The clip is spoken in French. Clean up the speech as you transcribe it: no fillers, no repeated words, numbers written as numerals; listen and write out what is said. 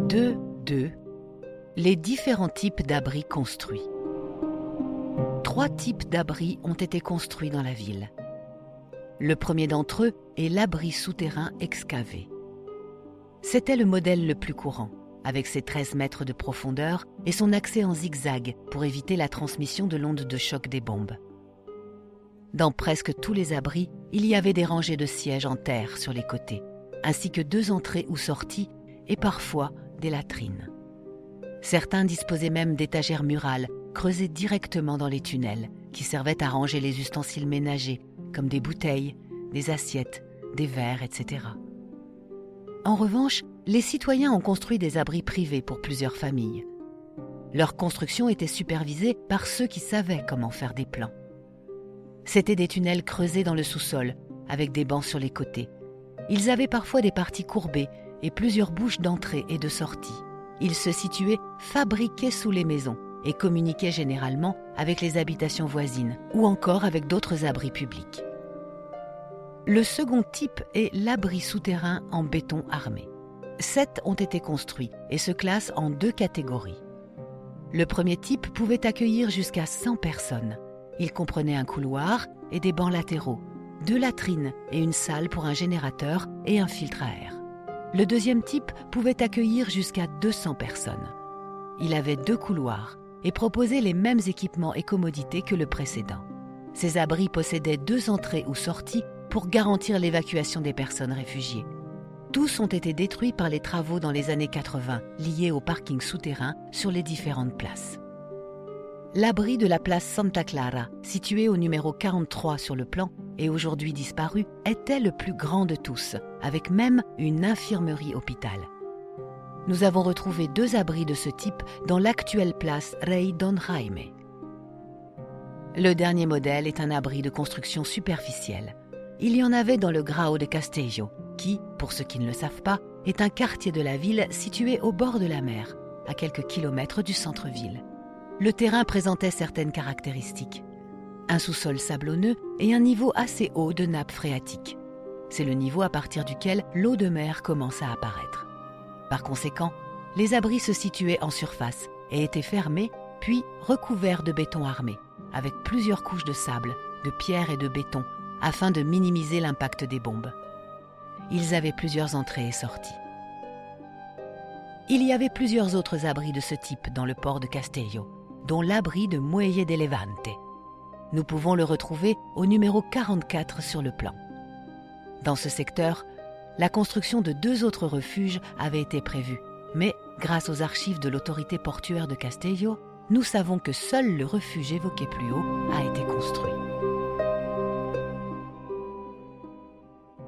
2.2 Les différents types d'abris construits. 3 types d'abris ont été construits dans la ville. Le premier d'entre eux est l'abri souterrain excavé. C'était le modèle le plus courant, avec ses 13 mètres de profondeur et son accès en zigzag pour éviter la transmission de l'onde de choc des bombes. Dans presque tous les abris, il y avait des rangées de sièges en terre sur les côtés, ainsi que 2 entrées ou sorties et parfois des latrines. Certains disposaient même d'étagères murales creusées directement dans les tunnels qui servaient à ranger les ustensiles ménagers comme des bouteilles, des assiettes, des verres, etc. En revanche, les citoyens ont construit des abris privés pour plusieurs familles. Leur construction était supervisée par ceux qui savaient comment faire des plans. C'étaient des tunnels creusés dans le sous-sol, avec des bancs sur les côtés. Ils avaient parfois des parties courbées et plusieurs bouches d'entrée et de sortie. Ils se situaient fabriqués sous les maisons et communiquaient généralement avec les habitations voisines ou encore avec d'autres abris publics. Le second type est l'abri souterrain en béton armé. 7 ont été construits et se classent en 2 catégories. Le premier type pouvait accueillir jusqu'à 100 personnes. Il comprenait un couloir et des bancs latéraux, 2 latrines et une salle pour un générateur et un filtre à air. Le deuxième type pouvait accueillir jusqu'à 200 personnes. Il avait 2 couloirs et proposait les mêmes équipements et commodités que le précédent. Ces abris possédaient 2 entrées ou sorties pour garantir l'évacuation des personnes réfugiées. Tous ont été détruits par les travaux dans les années 80 liés au parking souterrain sur les différentes places. L'abri de la place Santa Clara, situé au numéro 43 sur le plan et aujourd'hui disparu, était le plus grand de tous, avec même une infirmerie-hôpital. Nous avons retrouvé 2 abris de ce type dans l'actuelle place Rei Don Jaime. Le dernier modèle est un abri de construction superficielle. Il y en avait dans le Grao de Castello, qui, pour ceux qui ne le savent pas, est un quartier de la ville situé au bord de la mer, à quelques kilomètres du centre-ville. Le terrain présentait certaines caractéristiques. Un sous-sol sablonneux et un niveau assez haut de nappe phréatique. C'est le niveau à partir duquel l'eau de mer commence à apparaître. Par conséquent, les abris se situaient en surface et étaient fermés, puis recouverts de béton armé, avec plusieurs couches de sable, de pierre et de béton, afin de minimiser l'impact des bombes. Ils avaient plusieurs entrées et sorties. Il y avait plusieurs autres abris de ce type dans le port de Castello, dont l'abri de Muelle de Levante. Nous pouvons le retrouver au numéro 44 sur le plan. Dans ce secteur, la construction de 2 autres refuges avait été prévue, mais grâce aux archives de l'autorité portuaire de Castello, nous savons que seul le refuge évoqué plus haut a été construit.